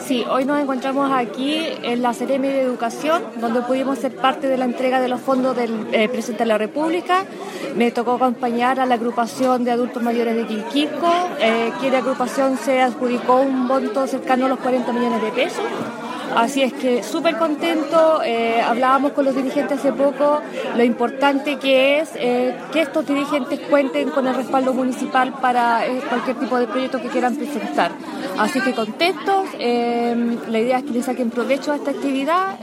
Sí, hoy nos encontramos aquí en la Seremi de Educación, donde pudimos ser parte de la entrega de los fondos del Presidente de la República. Me tocó acompañar a la agrupación de adultos mayores de Quilquisco, que la agrupación se adjudicó un monto cercano a los 40 millones de pesos. Así es que súper contento. Hablábamos con los dirigentes hace poco lo importante que es que estos dirigentes cuenten con el respaldo municipal para cualquier tipo de proyecto que quieran presentar. Así que contentos. La idea es que le saquen provecho a esta actividad